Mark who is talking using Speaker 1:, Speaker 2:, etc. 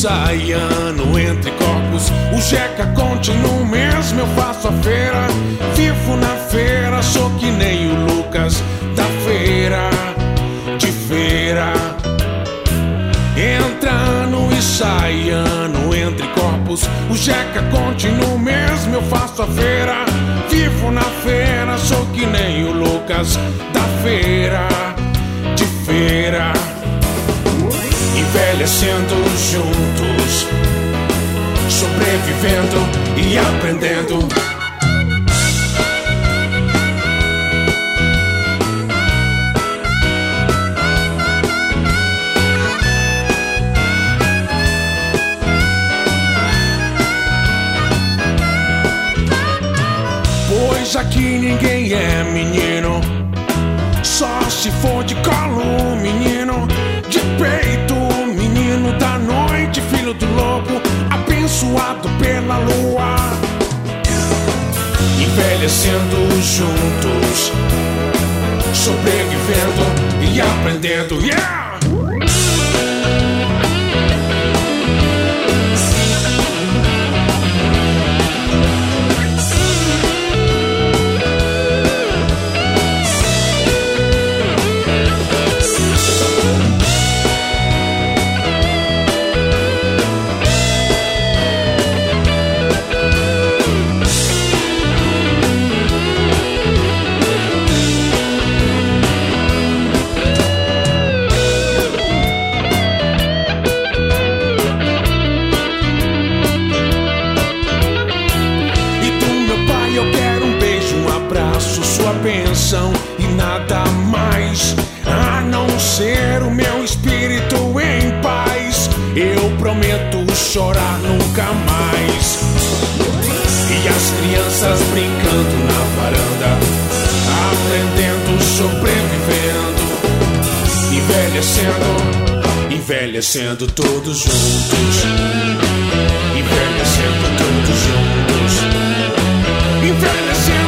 Speaker 1: ensaiando entre corpos. O Jeca continua o mesmo, eu faço a feira. Vivo na feira, sou que nem o Lucas da feira, de feira. Entrando e saindo entre corpos. O Jeca continua o mesmo, eu faço a feira. Vivo na feira, sou que nem o Lucas da feira, de feira. Envelhecendo juntos, sobrevivendo e aprendendo. Pois aqui ninguém é menino, só se for de colo, menino. De peito, menino da noite, filho do lobo, abençoado pela lua. Envelhecendo juntos, sobrevivendo e aprendendo, yeah! E nada mais, a não ser o meu espírito em paz. Eu prometo chorar nunca mais. E as crianças brincando na varanda, aprendendo, sobrevivendo, envelhecendo, envelhecendo todos juntos, envelhecendo todos juntos, envelhecendo.